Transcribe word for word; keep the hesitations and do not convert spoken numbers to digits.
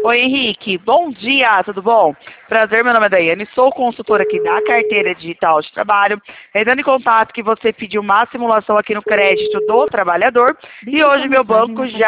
Oi, Henrique. Bom dia, tudo bom? Prazer, meu nome é Daiane, sou consultora aqui da Carteira Digital de Trabalho, entrando em contato que você pediu uma simulação aqui no crédito do trabalhador e hoje meu banco já